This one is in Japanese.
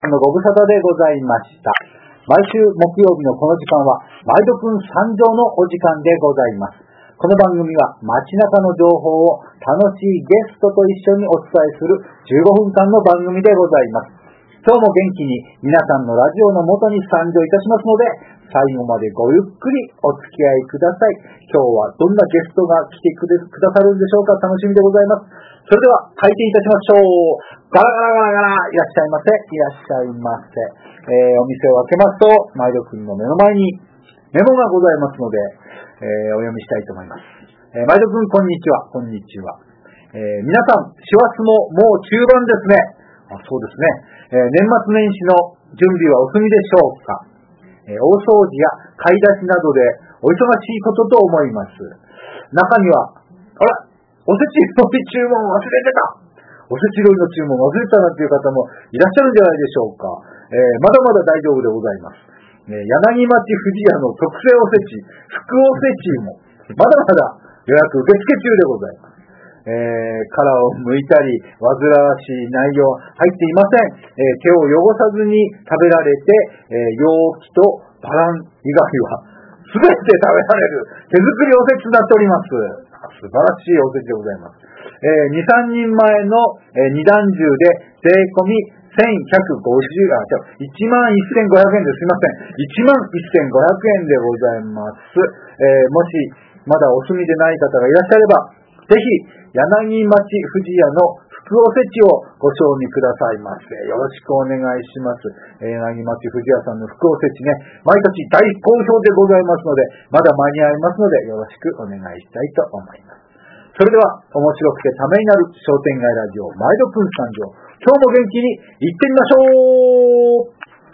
のご無沙汰でございました。毎週木曜日のこの時間は、毎度くん参上のお時間でございます。この番組は街中の情報を楽しいゲストと一緒にお伝えする15分間の番組でございます。今日も元気に皆さんのラジオの元に参上いたしますので、最後までごゆっくりお付き合いください。今日はどんなゲストが来てくださるんでしょうか。楽しみでございます。それでは開店いたしましょう。ガラガラガラガラ、いらっしゃいませ、いらっしゃいませ。お店を開けますと、毎度くんの目の前にメモがございますので、お読みしたいと思います。毎度くん、こんにちは。こんにちは。皆さん、師走ももう中盤ですね。そうですね。年末年始の準備はお済みでしょうか。大掃除や買い出しなどでお忙しいことと思います。中には、あら、おせち料理注文忘れてた。おせち料理の注文忘れてたなんていう方もいらっしゃるんじゃないでしょうか。まだまだ大丈夫でございます。柳町富士屋の特製おせち、福おせちも、まだまだ予約受付中でございます。殻を剥いたり、煩わしい内容入っていません。手を汚さずに食べられて、容器とバラン以外はすべて食べられる手作りおせちになっております。素晴らしいおせちでございます。2、3人前の二段重で税込み1150円、11,500円です。すいません。11,500円でございます。もしまだお住みでない方がいらっしゃれば、ぜひ柳町富士屋の福おせちをご賞味くださいませ。よろしくお願いします。柳町富士屋さんの福おせちね、毎年大好評でございますので、まだ間に合いますので、よろしくお願いしたいと思います。それでは、面白くてためになる商店街ラジオ、毎度くん参上。今日も元気に行ってみましょう。